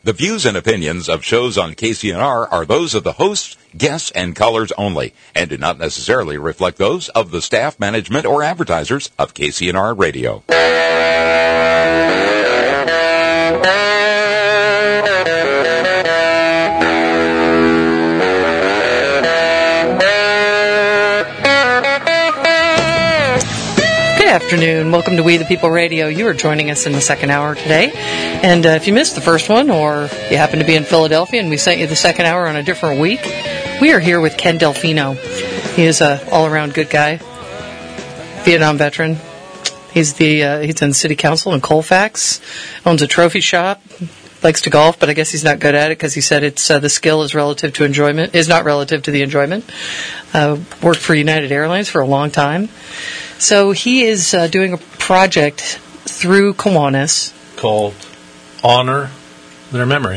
The views and opinions of shows on KCNR are those of the hosts, guests, and callers only, and do not necessarily reflect those of the staff, management, or advertisers of KCNR Radio. Good afternoon. Welcome to We the People Radio. You are joining us in the second hour today. And if you missed the first one, or you happen to be in Philadelphia and we sent you the second hour on a different week, we are here with Ken Delfino. He is an all-around good guy, Vietnam veteran. He's in city council in Colfax, owns a trophy shop, likes to golf, but I guess he's not good at it because he said it's the skill is relative to enjoyment, is not relative to the enjoyment. Worked for United Airlines for a long time. So he is doing a project through Kiwanis called Honor Their Memory.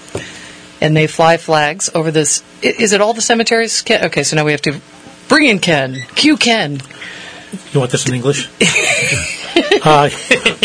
And they fly flags over this. Is it all the cemeteries? Okay, so now we have to bring in Ken. Cue Ken. You want this in English? All right,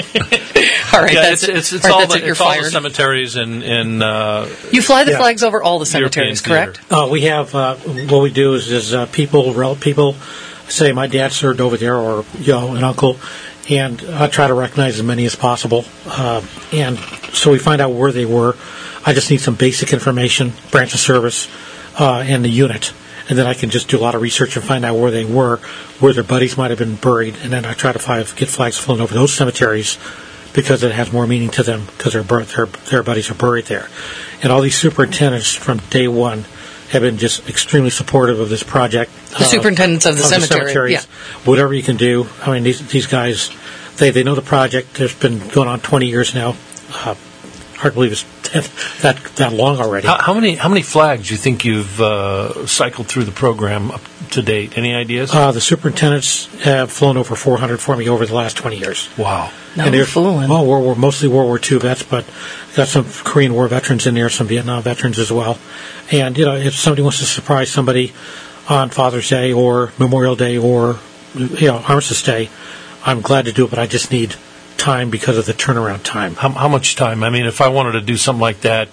yeah, that's it's all all the cemeteries in you fly the flags over all the cemeteries, European correct? We have what we do is people say my dad served over there, or an uncle, and I try to recognize as many as possible. And so we find out where they were. I just need some basic information, branch of service, and the unit. And then I can just do a lot of research and find out where they were, where their buddies might have been buried. And then I try to get flags flown over those cemeteries because it has more meaning to them because their buddies are buried there. And all these superintendents from day one have been just extremely supportive of this project. The superintendents of the cemetery. Yeah. Whatever you can do. I mean, these guys, they know the project. It's been going on 20 years now. Hard to believe it's that long already. How many flags do you think you've cycled through the program up to date? Any ideas? The superintendents have flown over 400 for me over the last 20 years. Wow. No, and they're fooling. Well, mostly World War II vets, but got some Korean War veterans in there, some Vietnam veterans as well. And, if somebody wants to surprise somebody on Father's Day or Memorial Day or, Armistice Day, I'm glad to do it, but I just need time because of the turnaround time. How much time? I mean, if I wanted to do something like that,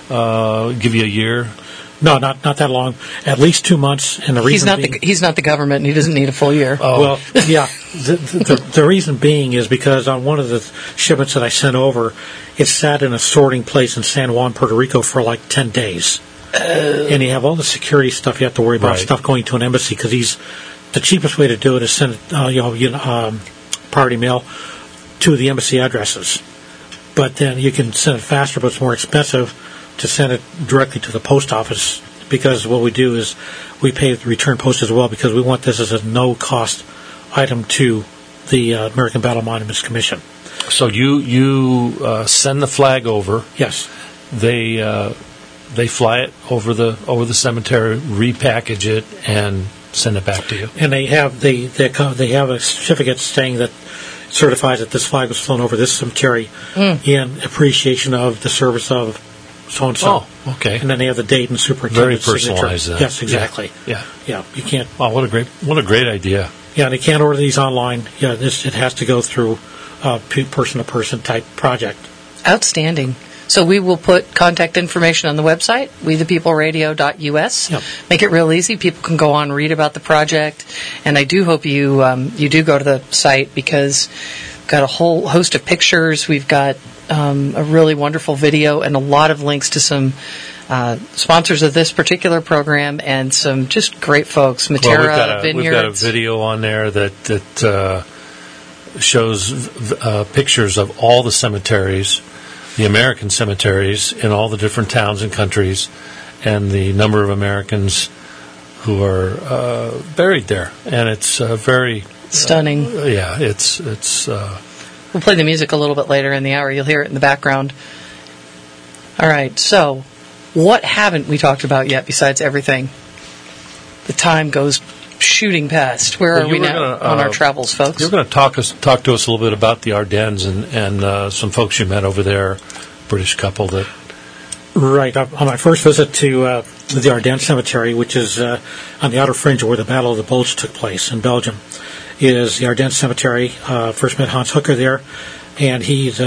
give you a year? No, not that long. At least 2 months. And the reason he's not the government, and he doesn't need a full year. Oh. Well, yeah. The reason being is because on one of the shipments that I sent over, it sat in a sorting place in San Juan, Puerto Rico for like 10 days. And you have all the security stuff you have to worry about, stuff going to an embassy, because the cheapest way to do it is send priority mail to the embassy addresses. But then you can send it faster, but it's more expensive to send it directly to the post office, because what we do is we pay the return post as well, because we want this as a no-cost item to the American Battle Monuments Commission. So you send the flag over. Yes. They fly it over the cemetery, repackage it, and send it back to you. And they have a certificate saying that certifies that this flag was flown over this cemetery in appreciation of the service of so-and-so. Oh, okay. And then they have the date and superintendent's very personalized signature. then. Yes, exactly. Yeah. You can't. Wow, what a great idea. Yeah, they can't order these online. Yeah, it has to go through person-to-person type project. Outstanding. So we will put contact information on the website, wethepeopleradio.us. Yep. Make it real easy. People can go on, read about the project. And I do hope you do go to the site, because we've got a whole host of pictures. We've got a really wonderful video and a lot of links to some sponsors of this particular program and some just great folks. Matera Vineyards. We've got a video on there that shows pictures of all the cemeteries, the American cemeteries in all the different towns and countries, and the number of Americans who are buried there. And it's very stunning. It's. We'll play the music a little bit later in the hour. You'll hear it in the background. All right. So, what haven't we talked about yet besides everything? The time goes shooting past. Where are we now on our travels, folks? You're going to talk to us a little bit about the Ardennes and some folks you met over there, British couple that. Right. On my first visit to the Ardennes Cemetery, which is on the outer fringe where the Battle of the Bulge took place in Belgium, is the Ardennes Cemetery. First met Hans Hooker there, and he's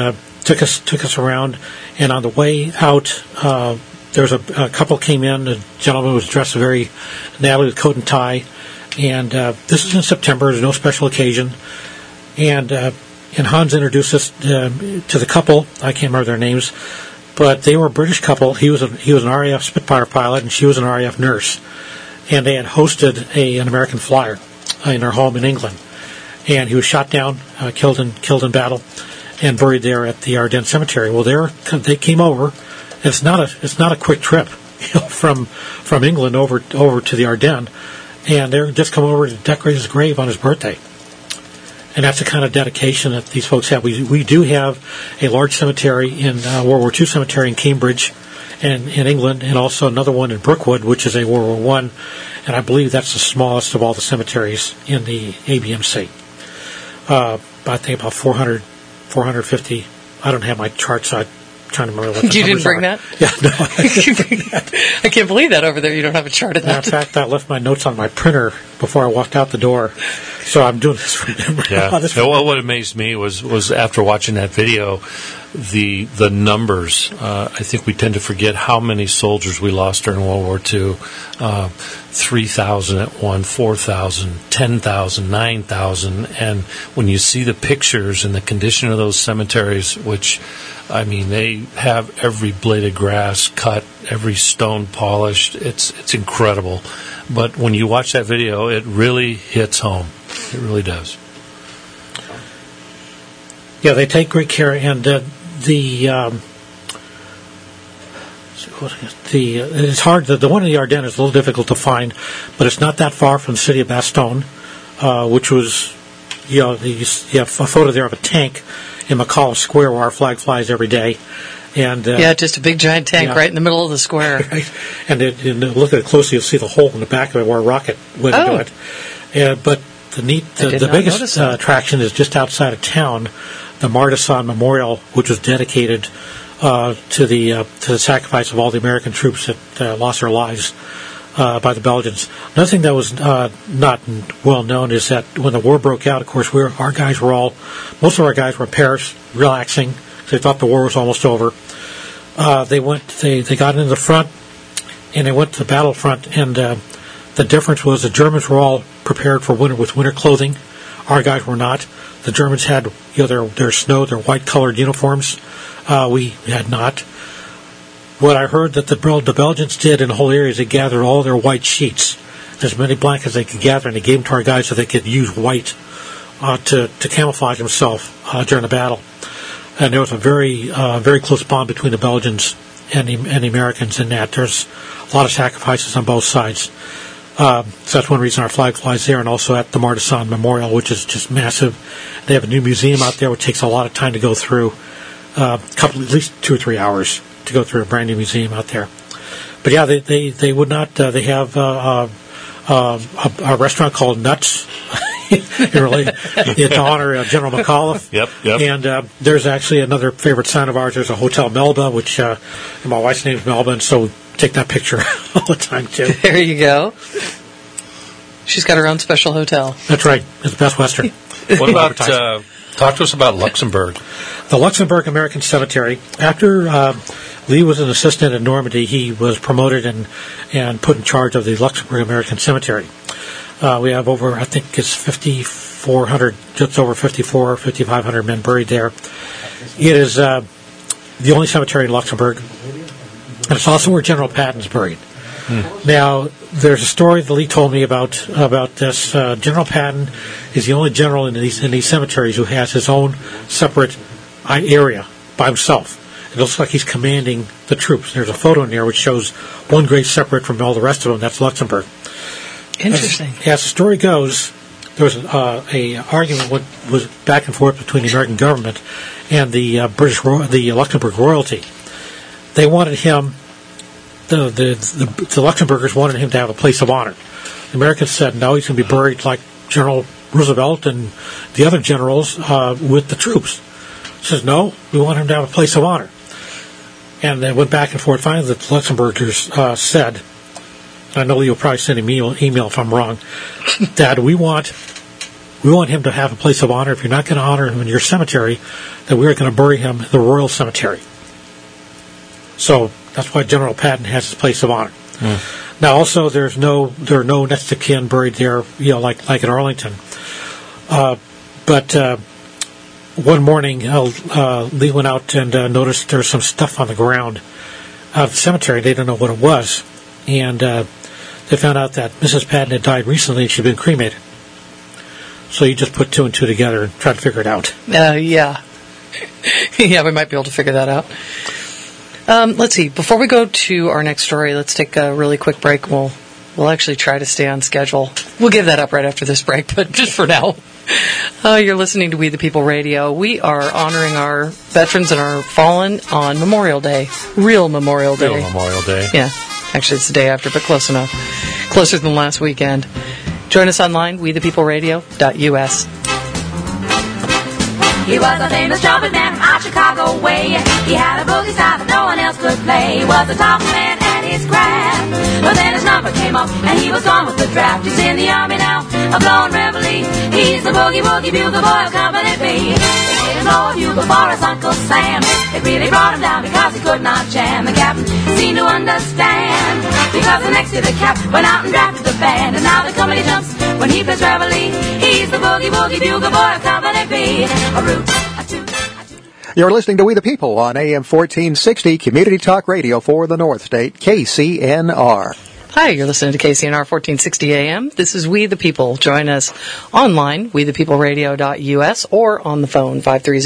took us around, and on the way out, there was a couple came in. The gentleman was dressed very nattily with coat and tie, and this was in September. There's no special occasion, and Hans introduced us to the couple. I can't remember their names, but they were a British couple. He was an RAF Spitfire pilot, and she was an RAF nurse, and they had hosted an American flyer in their home in England, and he was shot down, killed in battle, and buried there at the Ardennes Cemetery. Well, they came over. It's not a quick trip, from England over to the Ardennes, and they're just come over to decorate his grave on his birthday. And that's the kind of dedication that these folks have. We do have a large cemetery in World War II cemetery in Cambridge, and in England, and also another one in Brookwood, which is a World War I, and I believe that's the smallest of all the cemeteries in the ABMC. I think about 450. I don't have my charts, so I'm trying to remember what the You didn't bring are. that? Yeah, no, I didn't bring that. I can't believe that over there. You don't have a chart of that. In fact, I left my notes on my printer before I walked out the door, so I'm doing this from memory. Yeah. What amazed me was after watching that video, the numbers. I think we tend to forget how many soldiers we lost during World War II. 3,000 at one, 4,000, 10,000, 9,000, and when you see the pictures and the condition of those cemeteries, which, I mean, they have every blade of grass cut, every stone polished. It's incredible. But when you watch that video, it really hits home. It really does. Yeah, they take great care, and it's hard. The one in the Ardennes is a little difficult to find, but it's not that far from the city of Bastogne, which was, you have a photo there of a tank in McAuliffe Square where our flag flies every day. And just a big giant tank right in the middle of the square. Right. And look at it closely, you'll see the hole in the back of it where a rocket went into it. But the biggest attraction is just outside of town, the Martisson Memorial, which was dedicated to the sacrifice of all the American troops that lost their lives by the Belgians. Another thing that was not well known is that when the war broke out, of course, most of our guys were in Paris relaxing because they thought the war was almost over. They got into the front and they went to the battlefront, and the difference was the Germans were all prepared for winter with winter clothing. Our guys were not. The Germans had their white colored uniforms. We had not. What I heard that the Belgians did in the whole area is they gathered all their white sheets, as many blankets as they could gather, and they gave them to our guys so they could use white to camouflage themselves during the battle. And there was a very very close bond between the Belgians and the Americans in that. There's a lot of sacrifices on both sides. So that's one reason our flag flies there, and also at the Martisson Memorial, which is just massive. They have a new museum out there, which takes a lot of time to go through. At least 2 or 3 hours to go through a brand new museum out there. But yeah, they would not. They have a restaurant called Nuts to honor General McAuliffe. Yep. And there's actually another favorite sign of ours. There's a Hotel Melba, which my wife's name is Melba, and so we take that picture all the time too. There you go. She's got her own special hotel. That's right. It's Best Western. What about? Talk to us about Luxembourg. The Luxembourg American Cemetery. After Lee was an assistant in Normandy, he was promoted and put in charge of the Luxembourg American Cemetery. We have over, I think it's 5,400, just over 5,500 men buried there. It is the only cemetery in Luxembourg, and it's also where General Patton's buried. Now, there's a story that Lee told me about this. General Patton is the only general in these cemeteries who has his own separate area by himself. It looks like he's commanding the troops. There's a photo in there which shows one grave separate from all the rest of them. That's Luxembourg. Interesting. As the story goes, there was a argument was back and forth between the American government and the Luxembourg royalty. They wanted him. The Luxembourgers wanted him to have a place of honor. The Americans said, no, he's going to be buried like General Roosevelt and the other generals with the troops. He says, no, we want him to have a place of honor. And they went back and forth. Finally, the Luxembourgers said, and I know you'll probably send an email if I'm wrong, that we want we want him to have a place of honor. If you're not going to honor him in your cemetery, then we're going to bury him in the Royal Cemetery. So that's why General Patton has his place of honor. Now, also, there are no next of kin buried there, like in Arlington. But one morning, Lee went out and noticed there was some stuff on the ground out of the cemetery. They didn't know what it was, and they found out that Mrs. Patton had died recently and she'd been cremated. So you just put two and two together and try to figure it out. Yeah. Yeah, we might be able to figure that out. Let's see. Before we go to our next story, let's take a really quick break. We'll actually try to stay on schedule. We'll give that up right after this break, but just for now. You're listening to We the People Radio. We are honoring our veterans and our fallen on Memorial Day. Real Memorial Day. Real Memorial Day. Yeah. Actually, it's the day after, but close enough. Closer than last weekend. Join us online, wethepeopleradio.us. He was a famous trumpet man from our Chicago way. He had a boogie style that no one else could play. He was a top man at his craft. But then his number came up and he was gone with the draft. He's in the army now, a blowing reveille. He's the boogie woogie bugle boy of Company B. They didn't know of you before his Uncle Sam. It really brought him down because he could not jam. The captain seemed to understand, because the next year the cap went out and drafted the band. And now the company jumps when he plays reveille. He's the boogie woogie bugle boy of Company B. You're listening to We the People on AM 1460, Community Talk Radio for the North State, KCNR. Hi, you're listening to KCNR 1460 AM. This is We the People. Join us online, wethepeopleradio.us, or on the phone,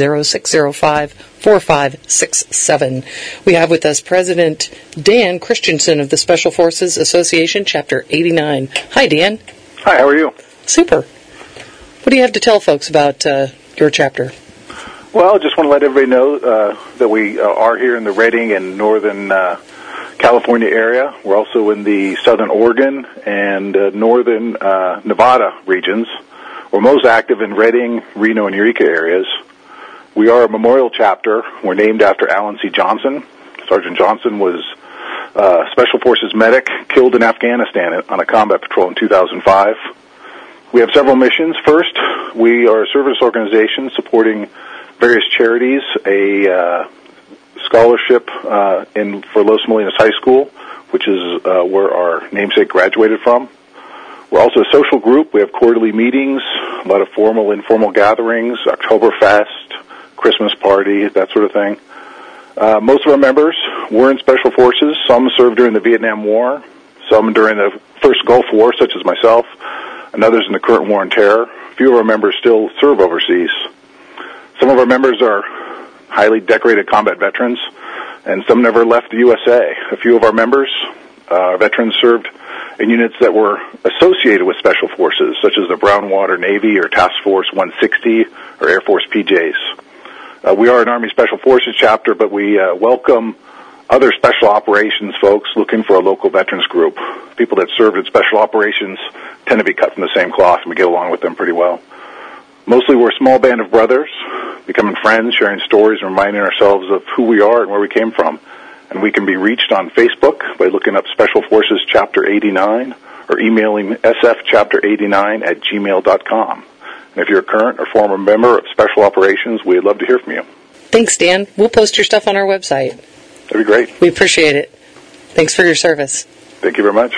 530-605-4567. We have with us President Dan Christensen of the Special Forces Association, Chapter 89. Hi, Dan. Hi, how are you? Super. What do you have to tell folks about your chapter? Well, I just want to let everybody know that we are here in the Redding and northern California area. We're also in the southern Oregon and northern Nevada regions. We're most active in Redding, Reno, and Eureka areas. We are a memorial chapter. We're named after Alan C. Johnson. Sergeant Johnson was a Special Forces medic killed in Afghanistan on a combat patrol in 2005. We have several missions. First, we are a service organization supporting various charities, a scholarship for Los Molinos High School, which is where our namesake graduated from. We're also a social group. We have quarterly meetings, a lot of formal, informal gatherings, Oktoberfest, Christmas party, that sort of thing. Most of our members were in Special Forces. Some served during the Vietnam War, some during the first Gulf War, such as myself, and others in the current War on Terror. A few of our members still serve overseas. Some of our members are highly decorated combat veterans, and some never left the USA. A few of our members, veterans, served in units that were associated with Special Forces, such as the Brownwater Navy or Task Force 160 or Air Force PJs. We are an Army Special Forces chapter, but we welcome other special operations folks looking for a local veterans group. People that served in special operations tend to be cut from the same cloth, and we get along with them pretty well. Mostly we're a small band of brothers, becoming friends, sharing stories, and reminding ourselves of who we are and where we came from. And we can be reached on Facebook by looking up Special Forces Chapter 89 or emailing sfchapter89@gmail.com. And if you're a current or former member of Special Operations, we'd love to hear from you. Thanks, Dan. We'll post your stuff on our website. That'd be great. We appreciate it. Thanks for your service. Thank you very much.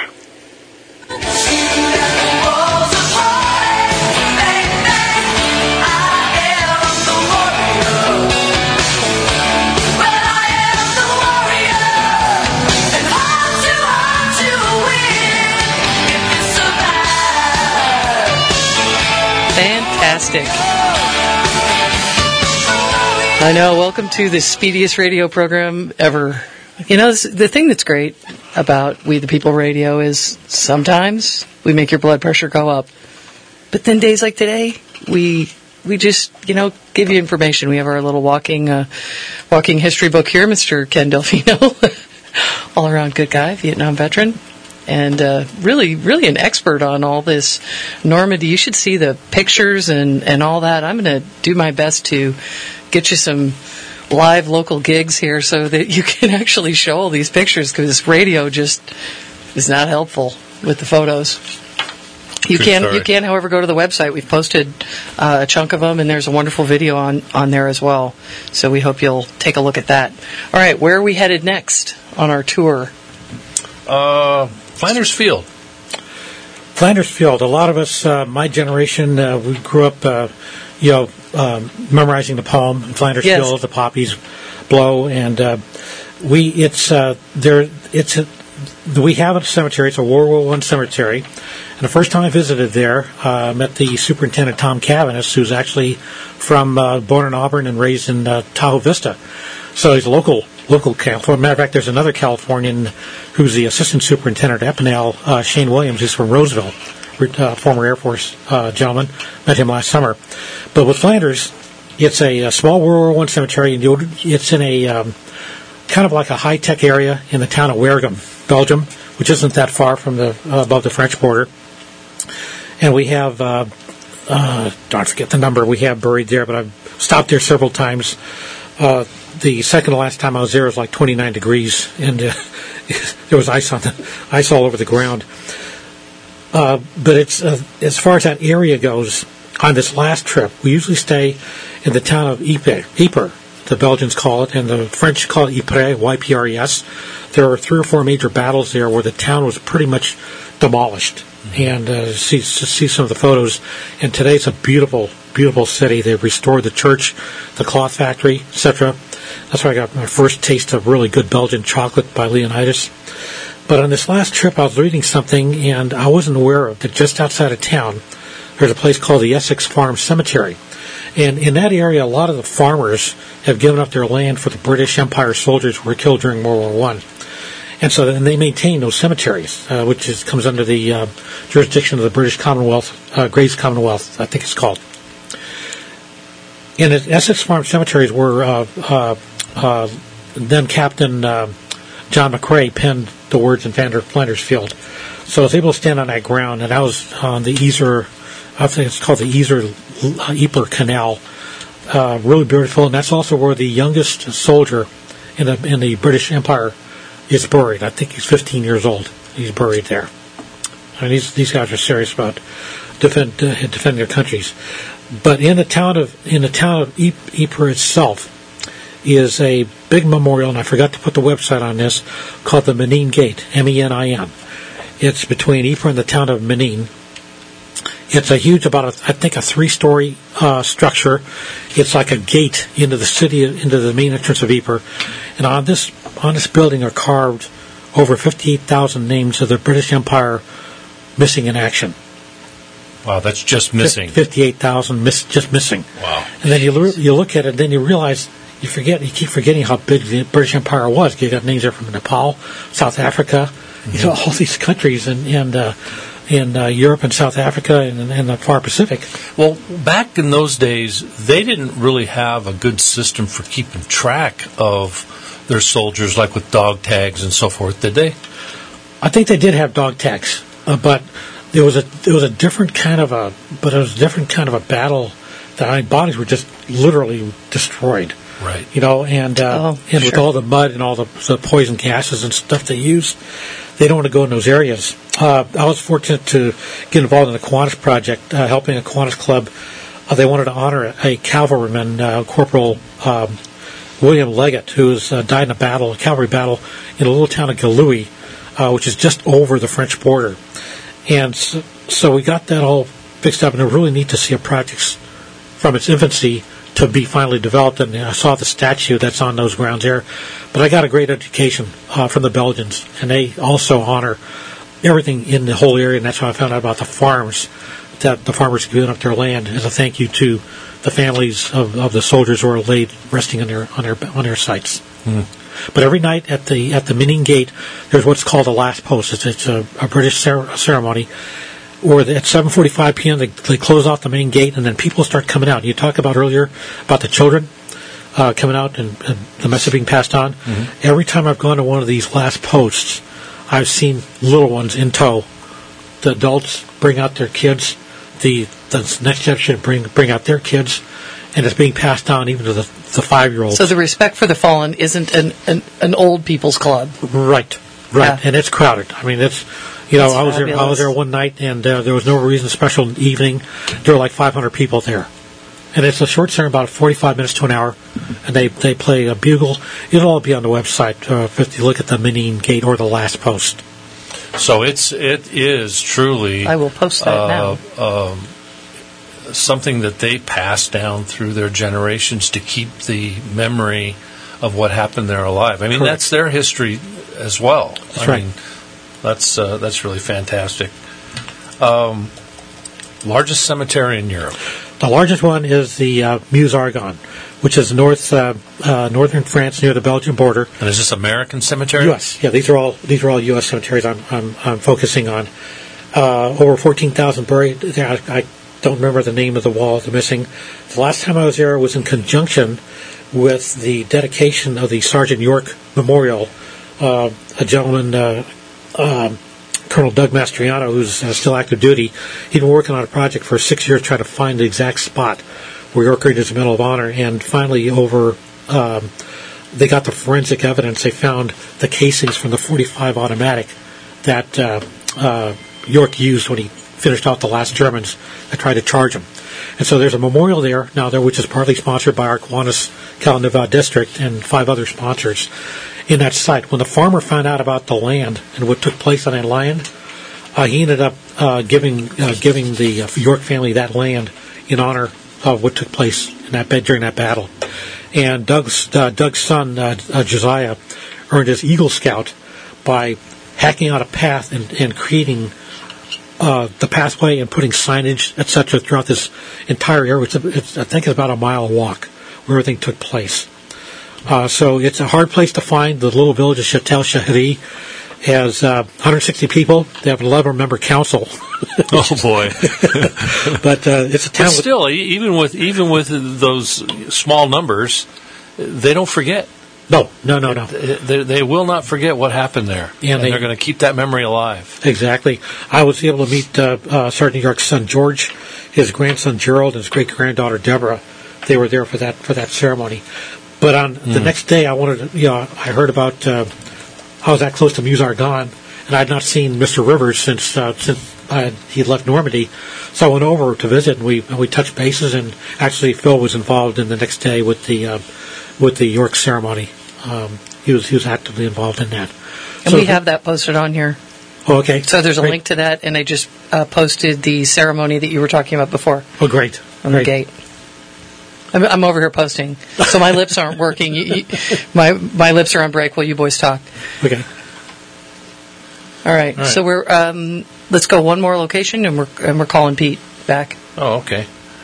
Fantastic. I know. Welcome to the speediest radio program ever. You know, the thing that's great about We the People Radio is sometimes we make your blood pressure go up. But then days like today, we just, give you information. We have our little walking history book here, Mr. Ken Delfino. All around good guy, Vietnam veteran. And really, really an expert on all this. Normandy, you should see the pictures and all that. I'm going to do my best to get you some live local gigs here so that you can actually show all these pictures, because radio just is not helpful with the photos. You True can, story. however, go to the website. We've posted a chunk of them, and there's a wonderful video on there as well. So we hope you'll take a look at that. All right, where are we headed next on our tour? Flanders Field. Flanders Field. A lot of us, my generation, we grew up, memorizing the poem Flanders Yes. Field, the poppies blow, and we have a cemetery. It's a World War I cemetery. And the first time I visited there, I met the superintendent, Tom Cavanis, who's actually from born in Auburn and raised in Tahoe Vista. So he's a local Californian. Matter of fact, there's another Californian who's the assistant superintendent at Epinal, Shane Williams, who's from Roseville, former Air Force gentleman. Met him last summer. But with Flanders, it's a small World War I cemetery, and it's in a kind of like a high-tech area in the town of Weergem, Belgium, which isn't that far from above the French border. And we have, don't forget the number we have buried there, but I've stopped there several times. The second to last time I was there was like 29 degrees, and there was ice all over the ground. But it's as far as that area goes, on this last trip, we usually stay in the town of Ypres, the Belgians call it, and the French call it Ypres, Y-P-R-E-S. There are 3 or 4 major battles there where the town was pretty much demolished. And see some of the photos. And today it's a beautiful, beautiful city. They've restored the church, the cloth factory, etc. That's where I got my first taste of really good Belgian chocolate by Leonidas. But on this last trip, I was reading something, and I wasn't aware of that just outside of town, there's a place called the Essex Farm Cemetery. And in that area, a lot of the farmers have given up their land for the British Empire soldiers who were killed during World War I. And so they maintain those cemeteries, which comes under the jurisdiction of the British Commonwealth, Graves Commonwealth, I think it's called. And at Essex Farm Cemeteries where then Captain John McCrae penned the words in Flanders Field. So I was able to stand on that ground, and I was on the Yser, I think it's called the Ypres Canal, really beautiful. And that's also where the youngest soldier in the British Empire is buried. I think he's 15 years old. He's buried there. I mean, these guys are serious about defending their countries. But in the town of Ypres itself is a big memorial, and I forgot to put the website on this, called the Menin Gate, M-E-N-I-N. It's between Ypres and the town of Menin. It's a huge, I think a 3-story structure. It's like a gate into the city, into the main entrance of Ypres. And on this building are carved over 58,000 names of the British Empire missing in action. Wow, that's just missing. 58,000 just missing. Wow. And then you look at it, and then you realize you keep forgetting how big the British Empire was. You got names there from Nepal, South Africa, all these countries, and in Europe and South Africa and the far Pacific. Well, back in those days, they didn't really have a good system for keeping track of their soldiers, like with dog tags and so forth, did they? I think they did have dog tags, but it was a different kind of a battle. That bodies were just literally destroyed. Right. And with all the mud and all the poison gases and stuff they use, they don't want to go in those areas. I was fortunate to get involved in the Kiwanis Project, helping a Kiwanis club. They wanted to honor a cavalryman, Corporal William Leggett, who died in a cavalry battle in a little town of Galooy, which is just over the French border. And so we got that all fixed up, and it was really neat to see a project from its infancy to be finally developed, and I saw the statue that's on those grounds there. But I got a great education from the Belgians, and they also honor everything in the whole area, and that's how I found out about the farms, that the farmers have given up their land as a thank you to the families of the soldiers who are laid resting on their sites. Mm. But every night at the Menin Gate, there's what's called a last post. It's a British ceremony. Or at 7:45 p.m. they close off the main gate, and then people start coming out. You talked about earlier about the children coming out and the message being passed on. Mm-hmm. Every time I've gone to one of these last posts, I've seen little ones in tow. The adults bring out their kids. The next generation bring out their kids, and it's being passed on even to the 5-year-olds. So the Respect for the Fallen isn't an old people's club. Right. Yeah. And it's crowded. I mean, That's I was fabulous. there one night, and there was no reason special evening. There were like 500 people there. And it's a short ceremony, about 45 minutes to an hour, and they play a bugle. It'll all be on the website if you look at the Menine Gate or the last post. So it is truly. I will post that now. Something that they pass down through their generations to keep the memory of what happened there alive. I mean, Correct. That's their history as well. That's right. That's really fantastic. Largest cemetery in Europe. The largest one is the Meuse-Argonne, which is northern France near the Belgian border. And is this American cemetery? U.S. Yeah, these are all U.S. cemeteries I'm focusing on. Over 14,000 buried there. I don't remember the name of the wall they're missing. The last time I was there was in conjunction with the dedication of the Sergeant York Memorial. A gentleman, Colonel Doug Mastriano, who's still active duty, he'd been working on a project for 6 years trying to find the exact spot where York earned his Medal of Honor, and finally they got the forensic evidence. They found the casings from the .45 automatic that York used when he finished off the last Germans that tried to charge him. And so there's a memorial there now, which is partly sponsored by our Kiwanis Kalanova district and 5 other sponsors in that site. When the farmer found out about the land and what took place on that land, he ended up giving the York family that land in honor of what took place in during that battle. And Doug's son, Josiah, earned his Eagle Scout by hacking out a path and creating the pathway and putting signage, etc., throughout this entire area. I think it's about a mile walk where everything took place. So it's a hard place to find. The little village of Châtel Chahri has 160 people. They have an 11-member council. Oh boy! But it's a town. But still, even with those small numbers, they don't forget. No. They will not forget what happened there, and they're going to keep that memory alive. Exactly. I was able to meet Sergeant York's son George, his grandson Gerald, and his great-granddaughter Deborah. They were there for that ceremony. But on the next day, I heard about. I was that close to Meuse-Argonne, and I had not seen Mr. Rivers since he left Normandy. So I went over to visit, and we touched bases. And actually, Phil was involved in the next day with the York ceremony. He was actively involved in that. And we have that posted on here. Oh, okay. So there's a Great. link to that, and I just posted the ceremony that you were talking about before. Oh, great. On the gate. I'm over here posting, so my lips aren't working. My lips are on break while you boys talk. Okay. All right. So we're let's go one more location, and we're calling Pete back. Oh, okay.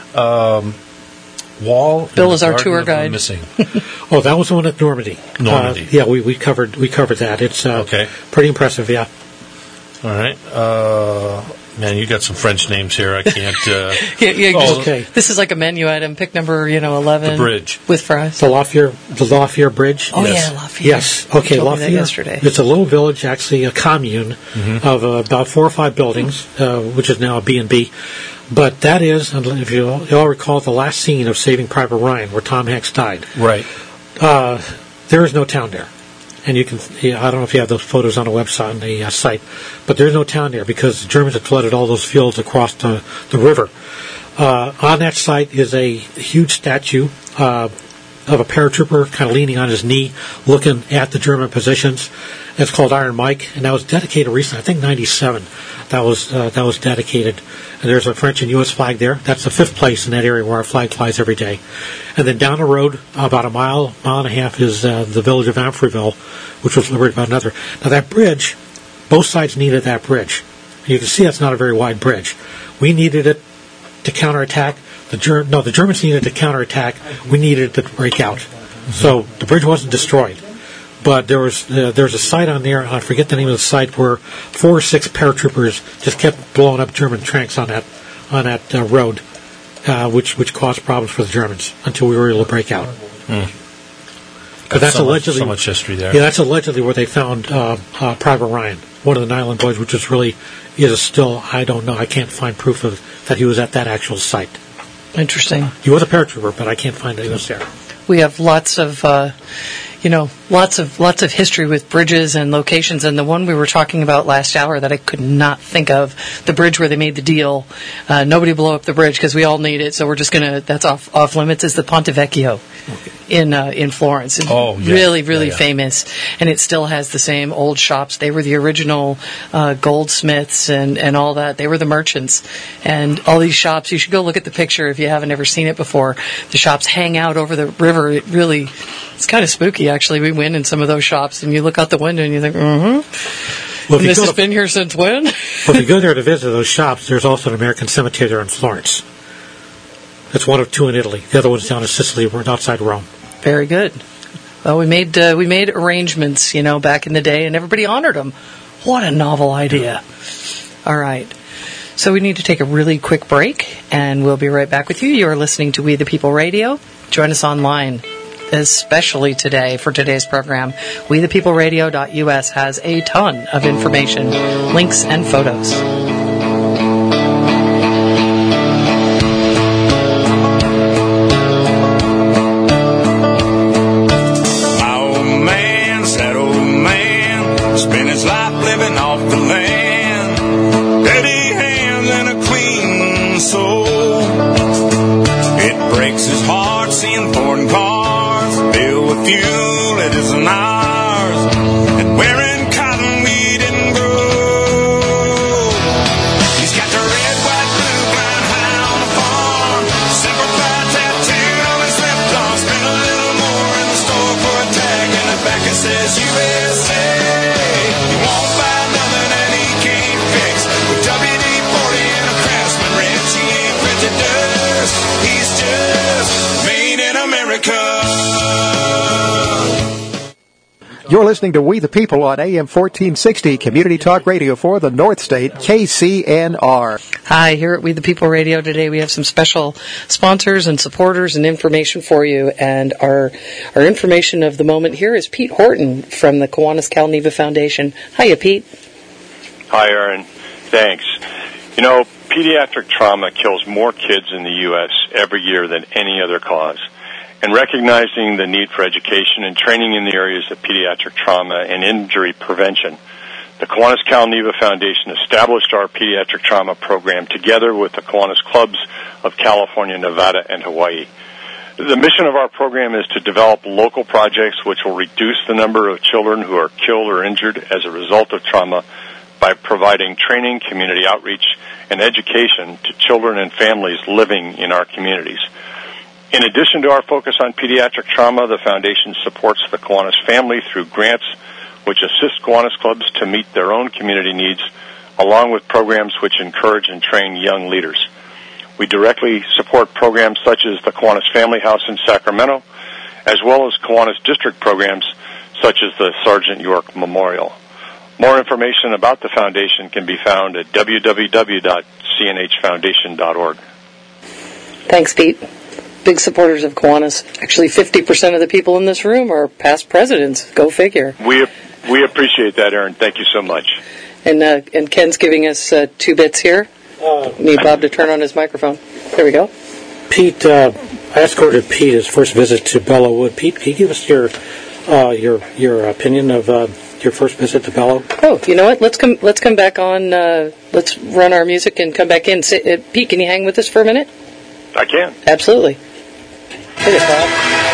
Wall. Bill is our tour guide. Missing. Oh, that was the one at Normandy. Normandy. Yeah, we covered that. It's okay. Pretty impressive. Yeah. All right. Man, you got some French names here. I can't. Okay. This is like a menu item. Pick number 11. The bridge with fries. The Lafayette Bridge. Oh yes. Yeah, Lafayette. Yes. Okay, you told me that Lafayette. yesterday. It's a little village, actually a commune of about 4 or 5 buildings, which is now a B&B. But that is, if you all recall, the last scene of Saving Private Ryan, where Tom Hanks died. Right. There is no town there. And you can, I don't know if you have those photos on the website, on the site, but there's no town there because the Germans had flooded all those fields across the river. On that site is a huge statue of a paratrooper kind of leaning on his knee, looking at the German positions. It's called Iron Mike, and that was dedicated recently, I think 97. That was dedicated. And there's a French and U.S. flag there. That's the 5th place in that area where our flag flies every day. And then down the road, about a mile and a half, is the village of Amfreville, which was liberated by another. Now that bridge, both sides needed that bridge. And you can see that's not a very wide bridge. We needed it to counterattack. The Germans needed to counterattack. We needed it to break out. So the bridge wasn't destroyed. But there's a site on there, I forget the name of the site, where 4 or 6 paratroopers just kept blowing up German tanks on that road, which caused problems for the Germans until we were able to break out. But that's allegedly so much history there. Yeah, that's allegedly where they found Private Ryan, one of the Nyland boys, which is still, I don't know, I can't find proof of that he was at that actual site. Interesting. He was a paratrooper, but I can't find that he was there. We have lots of lots of history with bridges and locations. And the one we were talking about last hour that I could not think of, the bridge where they made the deal, nobody blow up the bridge because we all need it, so we're just that's off limits, is the Ponte Vecchio in Florence. It's really famous, and it still has the same old shops. They were the original goldsmiths and all that. They were the merchants, and all these shops. You should go look at the picture if you haven't ever seen it before. The shops hang out over the river. It's kind of spooky, actually. We went in some of those shops, and you look out the window and you think, Well, this has been here since when? Well, if you go there to visit those shops, there's also an American cemetery there in Florence. That's one of two in Italy. The other one's down in Sicily, outside Rome. Very good. Well, we made arrangements, back in the day, and everybody honored them. What a novel idea. All right. So we need to take a really quick break, and we'll be right back with you. You're listening to We the People Radio. Join us online, especially today for today's program. WeThePeopleRadio.us has a ton of information, links, and photos. You're listening to We the People on AM 1460, Community Talk Radio for the North State, KCNR. Hi, here at We the People Radio today we have some special sponsors and supporters and information for you. And our information of the moment here is Pete Horton from the Kiwanis Cal Neva Foundation. Hiya, Pete. Hi, Erin. Thanks. Pediatric trauma kills more kids in the U.S. every year than any other cause. And recognizing the need for education and training in the areas of pediatric trauma and injury prevention, the Kiwanis Cal Neva Foundation established our pediatric trauma program together with the Kiwanis Clubs of California, Nevada, and Hawaii. The mission of our program is to develop local projects which will reduce the number of children who are killed or injured as a result of trauma by providing training, community outreach, and education to children and families living in our communities. In addition to our focus on pediatric trauma, the Foundation supports the Kiwanis family through grants which assist Kiwanis clubs to meet their own community needs, along with programs which encourage and train young leaders. We directly support programs such as the Kiwanis Family House in Sacramento, as well as Kiwanis District programs such as the Sergeant York Memorial. More information about the Foundation can be found at www.cnhfoundation.org. Thanks, Pete. Big supporters of Kiwanis. Actually, 50% of the people in this room are past presidents. Go figure. We appreciate that, Erin. Thank you so much. And Ken's giving us 2 bits here. Need Bob to turn on his microphone. There we go. Pete, I escorted Pete his first visit to Belleau Wood. Pete, can you give us your opinion of your first visit to Belleau? Oh, you know what? Let's come back on. Let's run our music and come back in. Pete, can you hang with us for a minute? I can. Absolutely. Hit it, Bob.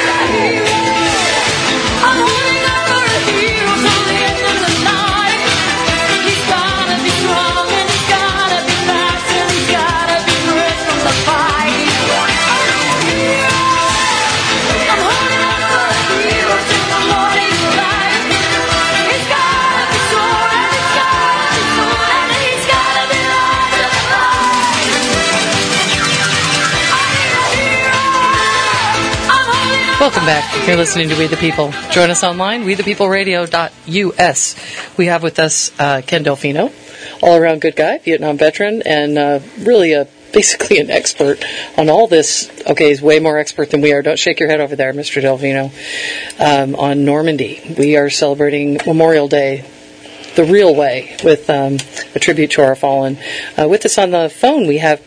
Welcome back. You're listening to We the People. Join us online, wethepeopleradio.us. We have with us Ken Delfino, all-around good guy, Vietnam veteran, and really basically an expert on all this. Okay, he's way more expert than we are. Don't shake your head over there, Mr. Delfino. On Normandy, we are celebrating Memorial Day the real way with a tribute to our fallen. With us on the phone, we have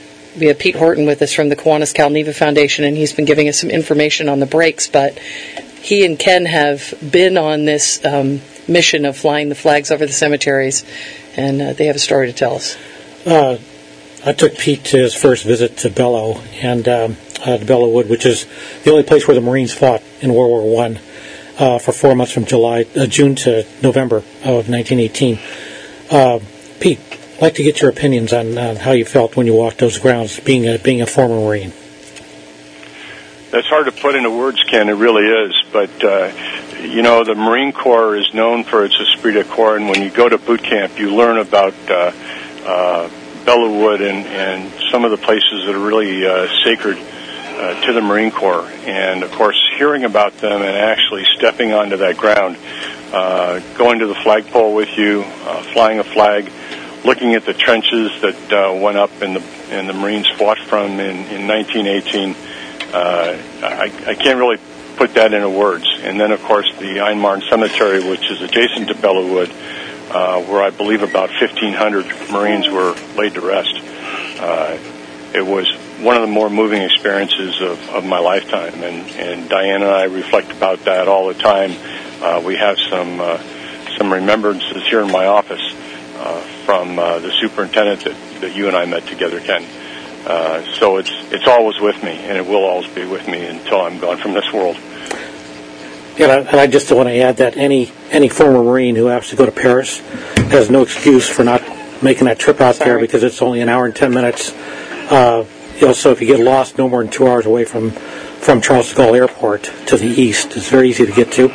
Pete Horton with us from the Kiwanis Cal Neva Foundation, and he's been giving us some information on the breaks. But he and Ken have been on this mission of flying the flags over the cemeteries, and they have a story to tell us. I took Pete to his first visit to Bellow, and to Bellow Wood, which is the only place where the Marines fought in World War I for 4 months from June to November of 1918. Pete, I'd like to get your opinions on how you felt when you walked those grounds, being a former Marine. That's hard to put into words, Ken. It really is. But, the Marine Corps is known for its esprit de corps, and when you go to boot camp, you learn about Bellewood and some of the places that are really sacred to the Marine Corps. And, of course, hearing about them and actually stepping onto that ground, going to the flagpole with you, flying a flag, looking at the trenches that went up and the Marines fought from in 1918, I can't really put that into words. And then, of course, the Einmarn Cemetery, which is adjacent to Bellewood, where I believe about 1,500 Marines were laid to rest. It was one of the more moving experiences of my lifetime, and Diane and I reflect about that all the time. We have some remembrances here in my office from the superintendent that you and I met together, Ken. So it's always with me, and it will always be with me until I'm gone from this world. And I just want to add that any former Marine who has to go to Paris has no excuse for not making that trip out there, because it's only an hour and 10 minutes. So if you get lost, no more than 2 hours away from Charles de Gaulle Airport to the east, it's very easy to get to.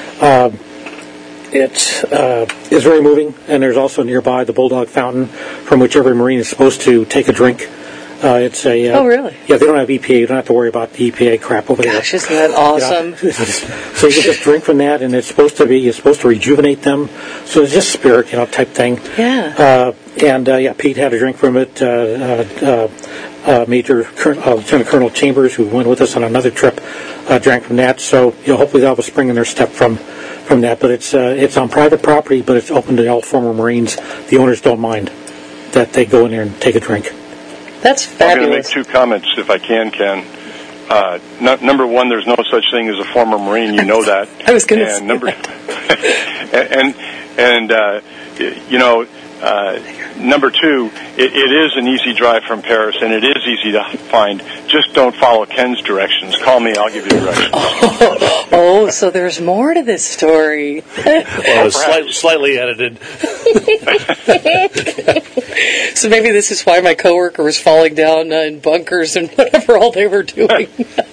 It's very moving, and there's also nearby the Bulldog Fountain, from which every Marine is supposed to take a drink. It's a oh, really? Yeah, they don't have EPA. You don't have to worry about the EPA crap over there. Gosh, isn't that awesome? So you can just drink from that, and it's supposed to rejuvenate them. So it's just spirit, type thing. Yeah. Pete had a drink from it. Lieutenant Colonel Chambers, who went with us on another trip, drank from that. So hopefully they'll have a spring in their step from that. But it's on private property, but it's open to all former Marines. The owners don't mind that they go in there and take a drink. That's fabulous. I'm going to make 2 comments, if I can, Ken. Number one, there's no such thing as a former Marine. You know that. I was going to say number two, it is an easy drive from Paris, and it is easy to find. Just don't follow Ken's directions. Call me, I'll give you directions. Oh, so there's more to this story. Well, it's slightly edited. So maybe this is why my coworker was falling down in bunkers and whatever all they were doing.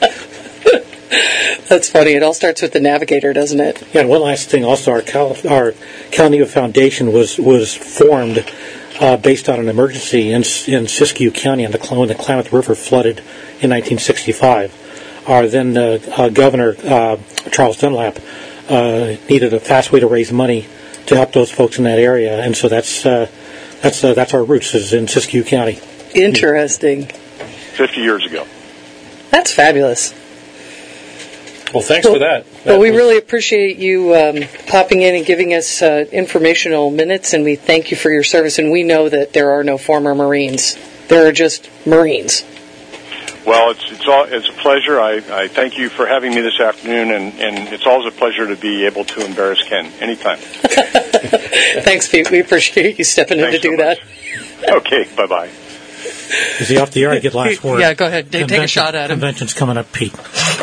That's funny. It all starts with the navigator, doesn't it? Yeah, and one last thing. Also, our Cal Foundation was formed based on an emergency in Siskiyou County when the Klamath River flooded in 1965. Our then Governor, Charles Dunlap, needed a fast way to raise money to help those folks in that area, and so that's our roots, is in Siskiyou County. Interesting. 50 years ago. That's fabulous. Well, thanks for that. Well, we really appreciate you popping in and giving us informational minutes, and we thank you for your service. And we know that there are no former Marines; there are just Marines. Well, it's a pleasure. I thank you for having me this afternoon, and it's always a pleasure to be able to embarrass Ken anytime. Thanks, Pete. We appreciate you stepping in to do that. Okay, bye-bye. Is he off the air? I get last word. Yeah, go ahead. Take a shot at him. Convention's coming up, Pete.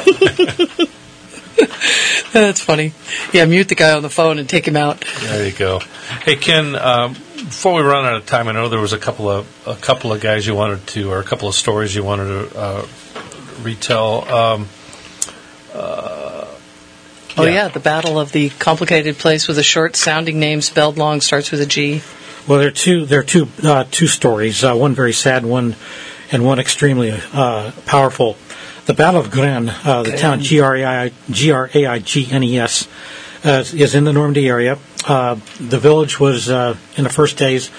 That's funny. Yeah, mute the guy on the phone and take him out. There you go. Hey, Ken, before we run out of time, I know there was a couple of guys you wanted to, or a couple of stories you wanted to retell. The Battle of the Complicated Place with a short sounding name spelled long, starts with a G. Well, there are two stories. One very sad, one extremely powerful. The Battle of Grain, the town Graignes, is in the Normandy area. The village was in the first days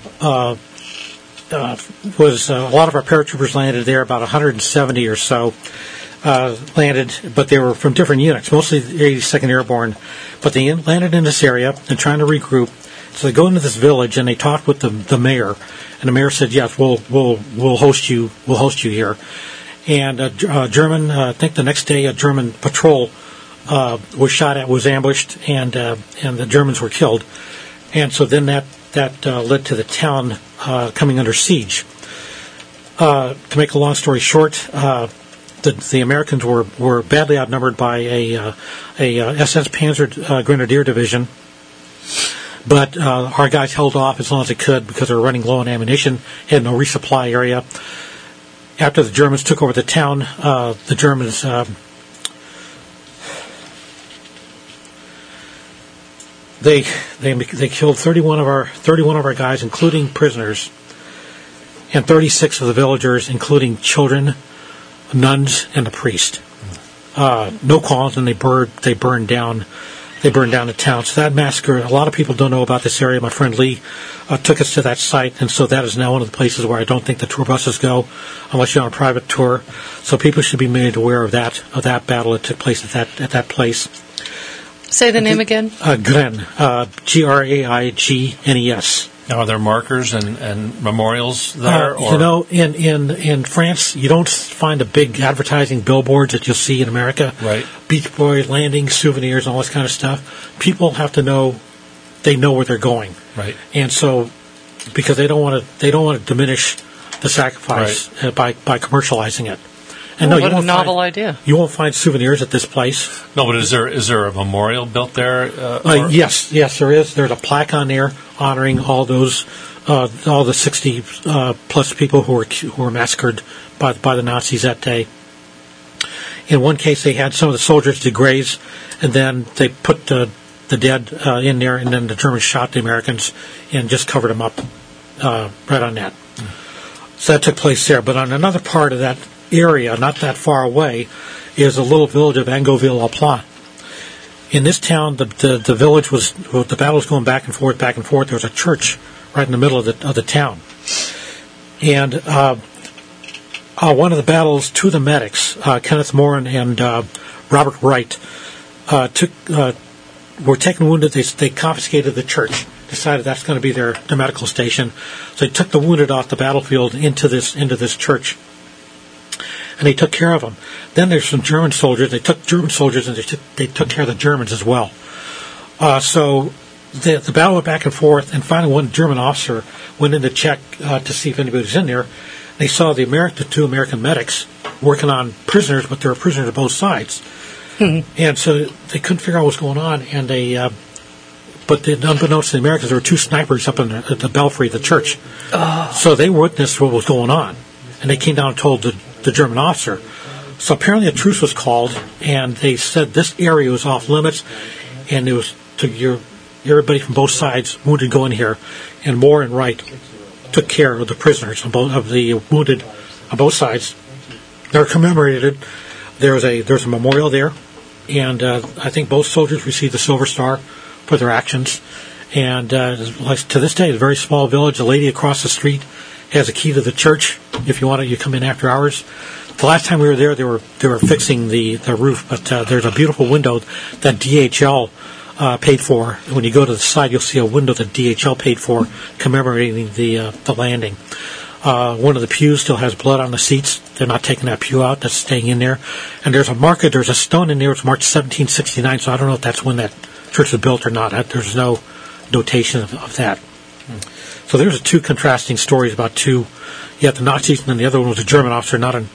was a lot of our paratroopers landed there. About 170 or so landed, but they were from different units, mostly the 82nd Airborne. But they landed in this area and trying to regroup. So they go into this village and they talk with the mayor, and the mayor said, "Yes, we'll host you. We'll host you here." And German, I think the next day, a German patrol was shot at, was ambushed, and the Germans were killed. And so then that led to the town coming under siege. To make a long story short, the Americans were badly outnumbered by a SS Panzer Grenadier Division, but our guys held off as long as they could because they were running low on ammunition, had no resupply area. After the Germans took over the town, the Germans they killed 31 of our guys, including prisoners, and 36 of the villagers, including children, nuns, and a priest. No cause, and they burned down the town. So that massacre, a lot of people don't know about this area. My friend Lee took us to that site, and so that is now one of the places where I don't think the tour buses go unless you're on a private tour. So people should be made aware of that battle that took place at that place. Say the name again. Gren, Graignes. Now, are there markers and memorials there? In France, you don't find a big advertising billboards that you'll see in America. Right. Beach Boy landing, souvenirs, all this kind of stuff. People have to know they know where they're going. Right. And so, because they don't want to diminish the sacrifice by commercializing it. And what a novel idea! You won't find souvenirs at this place. No, but is there a memorial built there? Yes, there is. There's a plaque on there honoring all the 60 plus people who were massacred by the Nazis that day. In one case, they had some of the soldiers degraze, and then they put the dead in there, and then the Germans shot the Americans and just covered them up right on that. So that took place there. But on another part of that area, not that far away, is a little village of Angoville-la-Plaine. In this town, the village the battle was going back and forth. There was a church right in the middle of the town, and one of the battles, two of the medics, Kenneth Morin and Robert Wright, were taken wounded. They confiscated the church. Decided that's going to be their medical station, so they took the wounded off the battlefield into this church. And they took care of them. Then there's some German soldiers. They took German soldiers and they took care of the Germans as well. So the battle went back and forth, and finally one German officer went in to check to see if anybody was in there. They saw the two American medics working on prisoners, but there were prisoners on both sides. Mm-hmm. And so they couldn't figure out what was going on, and but unbeknownst to the Americans, there were two snipers up at the belfry of the church. Oh. So they witnessed what was going on, and they came down and told the German officer. So apparently a truce was called, and they said this area was off limits, and it was everybody from both sides wounded go in here, and Moore and Wright took care of the prisoners of the wounded on both sides. They're commemorated. There's a memorial there, and I think both soldiers received the Silver Star for their actions. And to this day, it's a very small village. A lady across the street has a key to the church. If you want it, you come in after hours. The last time we were there, they were fixing the roof, but there's a beautiful window that DHL paid for. When you go to the side, you'll see a window that DHL paid for, commemorating the landing. One of the pews still has blood on the seats. They're not taking that pew out. That's staying in there. And there's a stone in there. It's March 1769, so I don't know if that's when that church was built or not. There's no notation of that. So there's two contrasting stories about two. You have the Nazis, and then the other one was a German officer, not an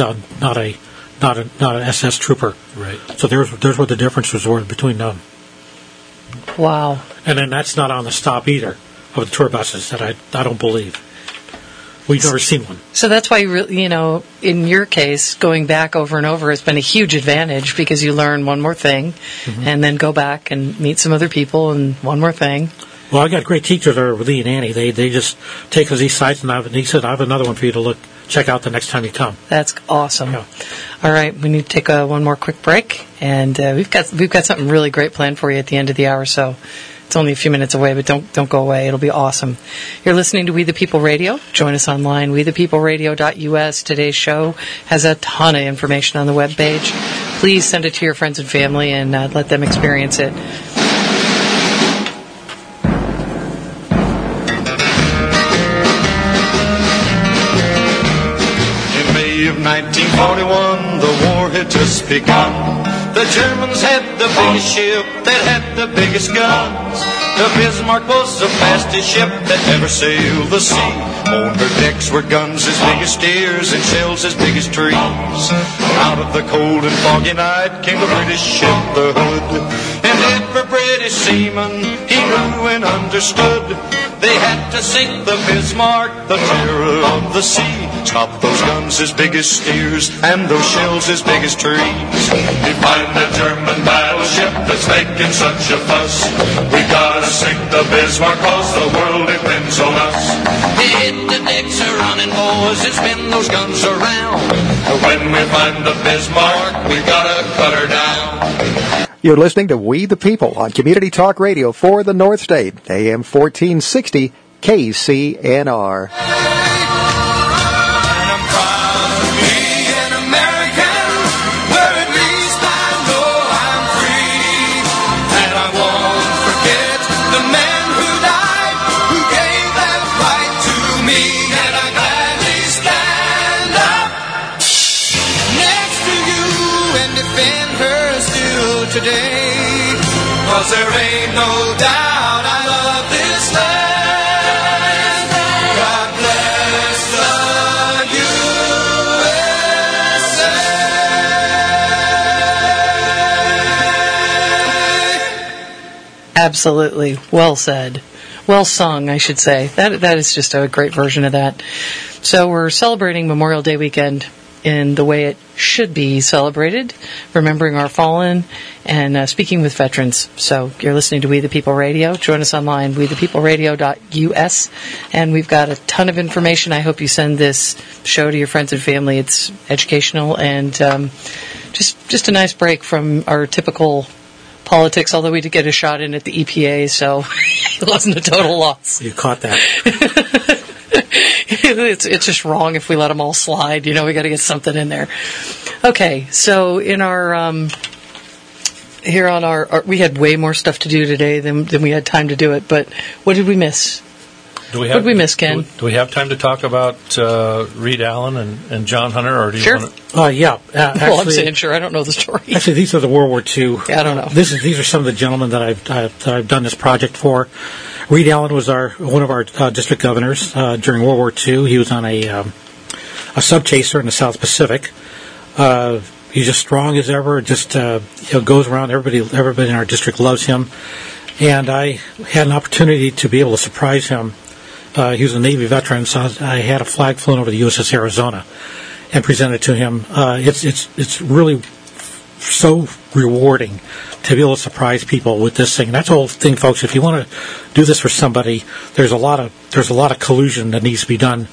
SS trooper. Right. So there's what the differences were between them. Wow. And then that's not on the stop either of the tour buses that I don't believe. We've never seen one. So that's why, in your case, going back over and over has been a huge advantage because you learn one more thing, mm-hmm. and then go back and meet some other people and one more thing. Well, I got great teachers, Lee and Annie. They just take us these sites, and he said, I have another one for you to check out the next time you come. That's awesome. Yeah. All right, we need to take one more quick break, and we've got something really great planned for you at the end of the hour, so it's only a few minutes away, but don't go away. It'll be awesome. You're listening to We the People Radio. Join us online, wethepeopleradio.us. Today's show has a ton of information on the webpage. Please send it to your friends and family and let them experience it. In May of 1941, the war had just begun. The The Germans had the biggest ship that had the biggest guns. The Bismarck was the fastest ship that ever sailed the sea. On her decks were guns as big as steers and shells as big as trees. Out of the cold and foggy night came the British ship, the Hood. And every British seaman, he knew and understood, they had to sink the Bismarck, the terror of the sea. Stop those guns as big as steers and those shells as big as trees. You find a German battleship that's making such a fuss, we gotta sink the Bismarck 'cause the world depends on us. Hit the decks are running, boys, and spin those guns around. When we find the Bismarck, we gotta cut her down. You're listening to We the People on Community Talk Radio for the North State, AM 1460 KCNR. Today, 'cause there ain't no doubt I love this land. God bless the USA. Absolutely. Well said. Well sung, I should say. That is just a great version of that. So we're celebrating Memorial Day weekend in the way it should be celebrated, remembering our fallen and speaking with veterans. So you're listening to We the People Radio. Join us online, wethepeopleradio.us, and we've got a ton of information. I hope you send this show to your friends and family. It's educational and just a nice break from our typical politics, although we did get a shot in at the EPA, so it wasn't a total loss. You caught that. It's just wrong if we let them all slide. We got to get something in there. Okay, so in our here on our we had way more stuff to do today than we had time to do it. But what did we miss? What did we miss, Ken? Do we have time to talk about Reed Allen and John Hunter, or do you sure. want to? Yeah. Actually, well, I'm saying sure. I don't know the story. Actually, these are the World War II. Yeah, I don't know. These are some of the gentlemen that I've done this project for. Reed Allen was one of our district governors during World War II. He was on a sub chaser in the South Pacific. He's as strong as ever. Just goes around. Everybody in our district loves him. And I had an opportunity to be able to surprise him. He was a Navy veteran, so I had a flag flown over the USS Arizona and presented it to him. It's really so rewarding to be able to surprise people with this thing. And that's the whole thing, folks. If you want to do this for somebody, there's a lot of collusion that needs to be done,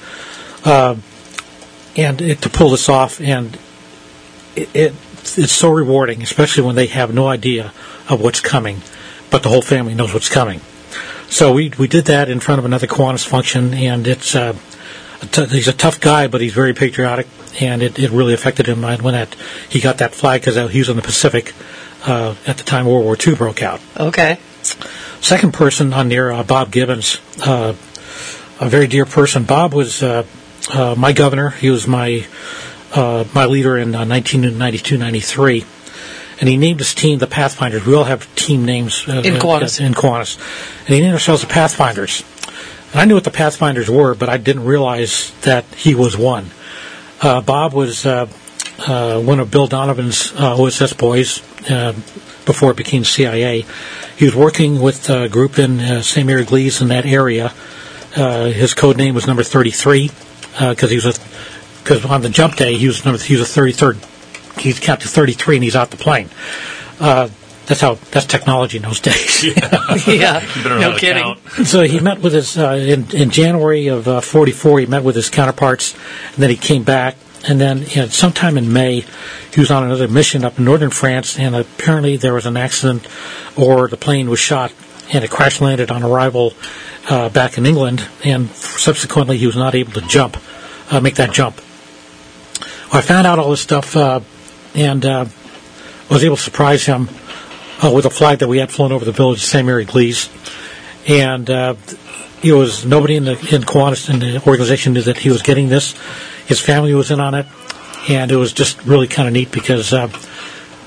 to pull this off. And it's so rewarding, especially when they have no idea of what's coming, but the whole family knows what's coming. So we did that in front of another Kiwanis function, and he's a tough guy, but he's very patriotic, and it really affected him when he got that flag, because he was in the Pacific at the time World War II broke out. Okay. Second person on there, Bob Gibbons, a very dear person. Bob was my governor. He was my leader in 1992-93. And he named his team the Pathfinders. We all have team names in Kiwanis. And he named ourselves the Pathfinders. And I knew what the Pathfinders were, but I didn't realize that he was one. Bob was one of Bill Donovan's OSS boys before it became CIA. He was working with a group in St. Mary Glees in that area. His code name was number 33 because on the jump day he was a 33rd. He's counted 33 and he's out the plane. That's technology in those days. Yeah, no kidding. So he met with his in January of 44. He met with his counterparts, and then he came back. And then sometime in May, he was on another mission up in northern France, and apparently there was an accident, or the plane was shot, and it crash landed on arrival back in England. And subsequently, he was not able to make that jump. Well, I found out all this stuff. And was able to surprise him with a flag that we had flown over the village of St. Mary Glees. And nobody in Kiwanis, in the organization, knew that he was getting this. His family was in on it, and it was just really kind of neat because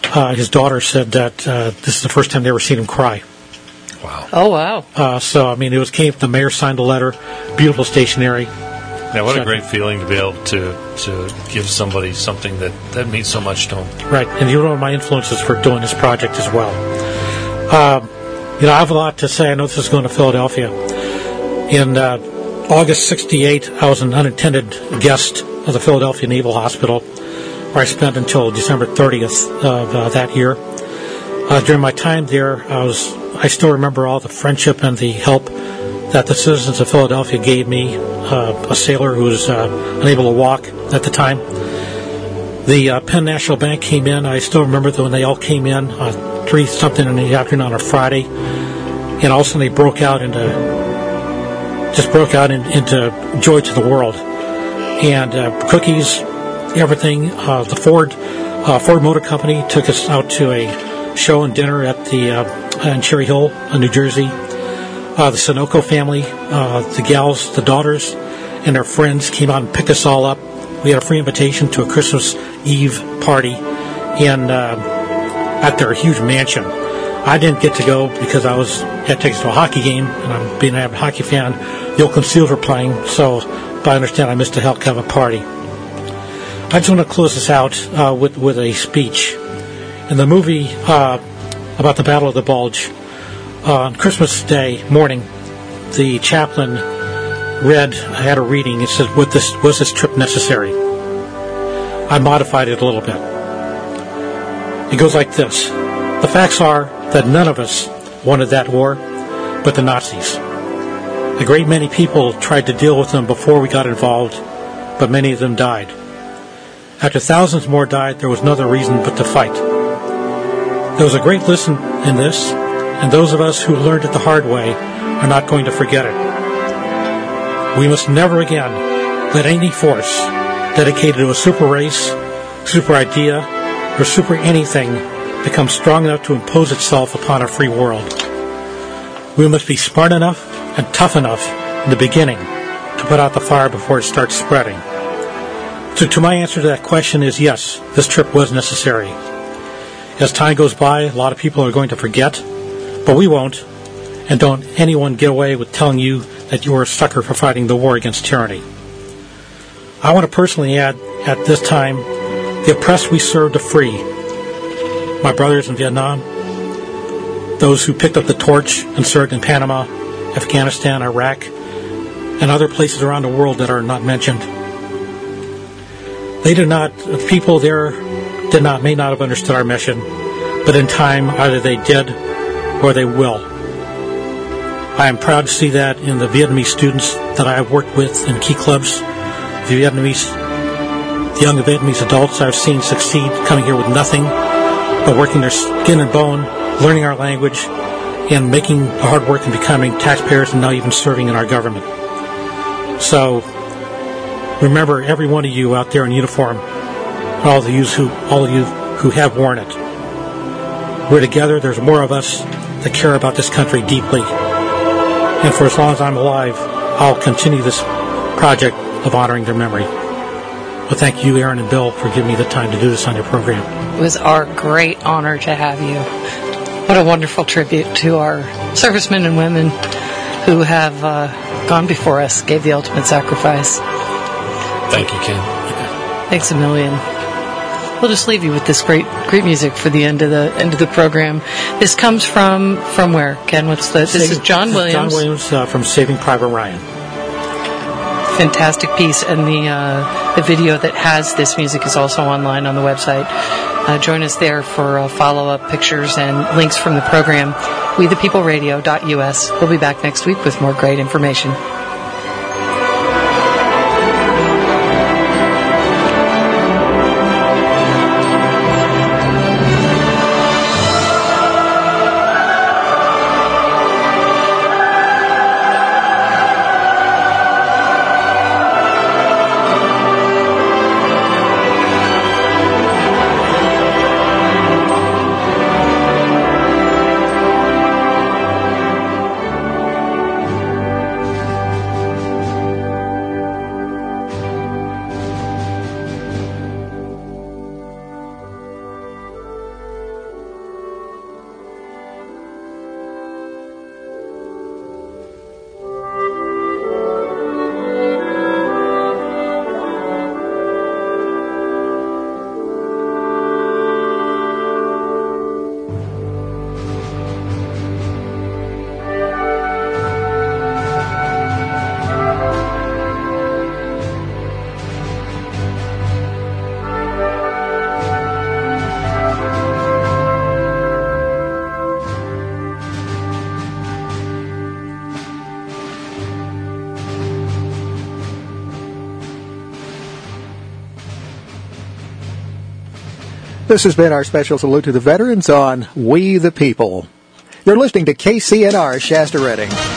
his daughter said that this is the first time they ever seen him cry. Wow. Oh, wow. So, I mean, it came, the mayor signed a letter, beautiful stationery. Yeah, what a great feeling to be able to give somebody something that means so much to them. Right, and you're one of my influences for doing this project as well. I have a lot to say. I know this is going to Philadelphia. In August 68, I was an unintended guest of the Philadelphia Naval Hospital, where I spent until December 30th of that year. During my time there, I still remember all the friendship and the help that the citizens of Philadelphia gave me, a sailor who was unable to walk at the time. The Penn National Bank came in. I still remember when they all came in, 3-something in the afternoon on a Friday, and all of a sudden they broke out into joy to the world. And cookies, everything. The Ford Motor Company took us out to a show and dinner at in Cherry Hill, New Jersey. The Sunoco family, the gals, the daughters, and their friends came out and picked us all up. We had a free invitation to a Christmas Eve party at their huge mansion. I didn't get to go because had tickets to a hockey game, and I'm being an avid hockey fan. The Oakland Seals were playing, but I understand I missed a heck of a party. I just want to close this out with a speech. In the movie about the Battle of the Bulge, on Christmas Day morning, the chaplain had a reading. It said, was this trip necessary? I modified it a little bit. It goes like this. The facts are that none of us wanted that war, but the Nazis. A great many people tried to deal with them before we got involved, but many of them died. After thousands more died, there was no other reason but to fight. There was a great lesson in this, and those of us who learned it the hard way are not going to forget it. We must never again let any force dedicated to a super race, super idea, or super anything become strong enough to impose itself upon our free world. We must be smart enough and tough enough in the beginning to put out the fire before it starts spreading. So to my answer to that question is yes, this trip was necessary. As time goes by, a lot of people are going to forget, but we won't, and don't anyone get away with telling you that you're a sucker for fighting the war against tyranny. I want to personally add, at this time, the oppressed we serve to free. My brothers in Vietnam, those who picked up the torch and served in Panama, Afghanistan, Iraq, and other places around the world that are not mentioned. People there may not have understood our mission, but in time either they did or they will. I am proud to see that in the Vietnamese students that I have worked with in key clubs, the young Vietnamese adults I've seen succeed coming here with nothing, but working their skin and bone, learning our language, and making hard work and becoming taxpayers and now even serving in our government. So, remember every one of you out there in uniform, all of you who have worn it. We're together. There's more of us that care about this country deeply. And for as long as I'm alive, I'll continue this project of honoring their memory. Well, thank you, Aaron and Bill, for giving me the time to do this on your program. It was our great honor to have you. What a wonderful tribute to our servicemen and women who have gone before us, gave the ultimate sacrifice. Thank you, Ken. Thanks a million. We'll just leave you with this great music for the end of the program. This comes from where, Ken? This is John Williams. John Williams from Saving Private Ryan. Fantastic piece, and the video that has this music is also online on the website. Join us there for follow-up pictures and links from the program. WeThePeopleRadio.us. We'll be back next week with more great information. This has been our special salute to the veterans on We the People. You're listening to KCNR Shasta Redding.